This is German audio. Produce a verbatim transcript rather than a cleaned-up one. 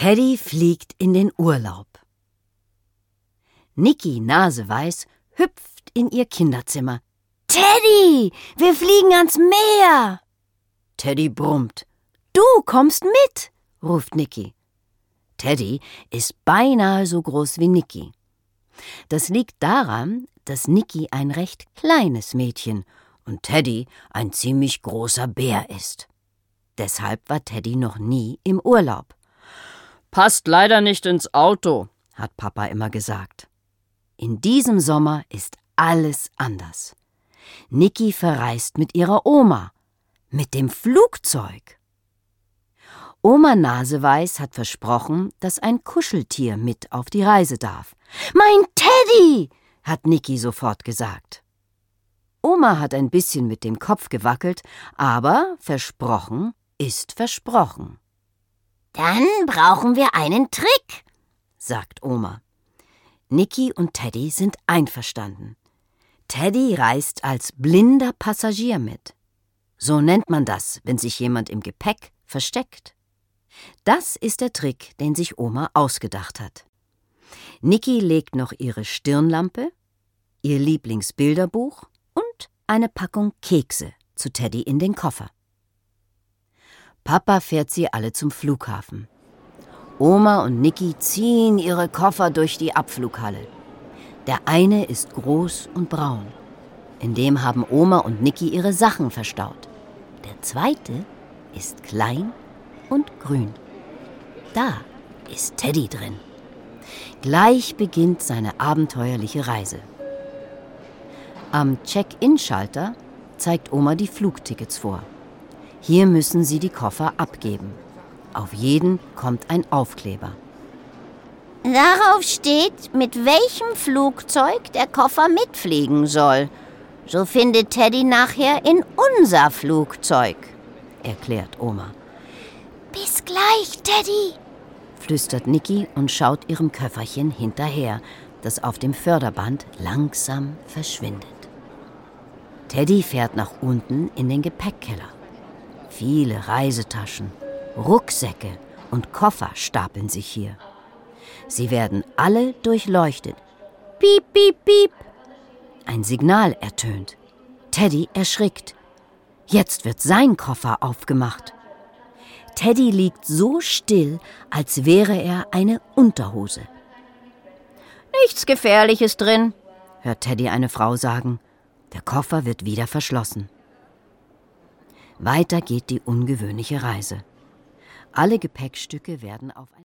Teddy fliegt in den Urlaub. Nicky Naseweiß hüpft in ihr Kinderzimmer. »Teddy, wir fliegen ans Meer!« Teddy brummt. »Du kommst mit«, ruft Nicky. Teddy ist beinahe so groß wie Nicky. Das liegt daran, dass Nicky ein recht kleines Mädchen und Teddy ein ziemlich großer Bär ist. Deshalb war Teddy noch nie im Urlaub. »Passt leider nicht ins Auto«, hat Papa immer gesagt. In diesem Sommer ist alles anders. Nicky verreist mit ihrer Oma, mit dem Flugzeug. Oma Naseweiß hat versprochen, dass ein Kuscheltier mit auf die Reise darf. »Mein Teddy«, hat Nicky sofort gesagt. Oma hat ein bisschen mit dem Kopf gewackelt, aber versprochen ist versprochen. »Dann brauchen wir einen Trick«, sagt Oma. Nicky und Teddy sind einverstanden. Teddy reist als blinder Passagier mit. So nennt man das, wenn sich jemand im Gepäck versteckt. Das ist der Trick, den sich Oma ausgedacht hat. Nicky legt noch ihre Stirnlampe, ihr Lieblingsbilderbuch und eine Packung Kekse zu Teddy in den Koffer. Papa fährt sie alle zum Flughafen. Oma und Nicky ziehen ihre Koffer durch die Abflughalle. Der eine ist groß und braun. In dem haben Oma und Nicky ihre Sachen verstaut. Der zweite ist klein und grün. Da ist Teddy drin. Gleich beginnt seine abenteuerliche Reise. Am Check-in-Schalter zeigt Oma die Flugtickets vor. Hier müssen sie die Koffer abgeben. Auf jeden kommt ein Aufkleber. Darauf steht, mit welchem Flugzeug der Koffer mitfliegen soll. So findet Teddy nachher in unser Flugzeug, erklärt Oma. »Bis gleich, Teddy«, flüstert Nicky und schaut ihrem Köfferchen hinterher, das auf dem Förderband langsam verschwindet. Teddy fährt nach unten in den Gepäckkeller. Viele Reisetaschen, Rucksäcke und Koffer stapeln sich hier. Sie werden alle durchleuchtet. Piep, piep, piep. Ein Signal ertönt. Teddy erschrickt. Jetzt wird sein Koffer aufgemacht. Teddy liegt so still, als wäre er eine Unterhose. »Nichts Gefährliches drin«, hört Teddy eine Frau sagen. Der Koffer wird wieder verschlossen. Weiter geht die ungewöhnliche Reise. Alle Gepäckstücke werden auf ein